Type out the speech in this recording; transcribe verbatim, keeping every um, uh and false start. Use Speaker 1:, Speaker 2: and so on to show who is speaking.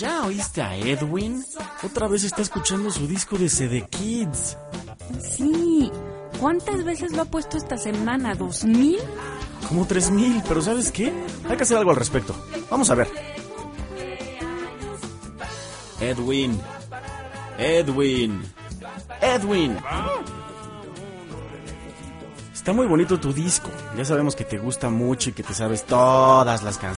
Speaker 1: ¿Ya oíste a Edwin? Otra vez está escuchando su disco de C D Kids.
Speaker 2: Sí. ¿Cuántas veces lo ha puesto esta semana? ¿Dos mil?
Speaker 1: Como tres mil, pero ¿sabes qué? Hay que hacer algo al respecto. Vamos a ver. Edwin. Edwin. Edwin. Está muy bonito tu disco. Ya sabemos que te gusta mucho y que te sabes todas las canciones.